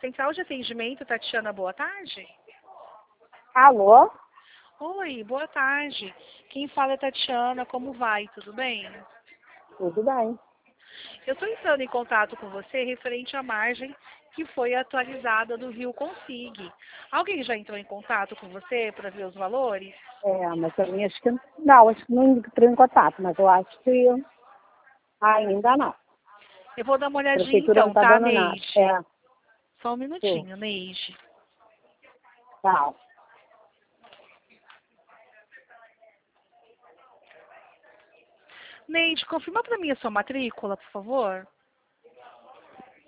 Central de Atendimento, Tatiana, boa tarde. Alô? Oi, boa tarde. Quem fala é Tatiana, como vai? Tudo bem? Tudo bem. Eu estou entrando em contato com você referente à margem que foi atualizada do Rio Consig. Alguém já entrou em contato com você para ver os valores? Mas também acho que não, entrou em contato, mas eu acho que ainda não. Eu vou dar uma A olhadinha prefeitura não então, está tá, dando nada. Neide? Só um Sim, minutinho, Neide. tá. Neide, confirma para mim a sua matrícula, por favor.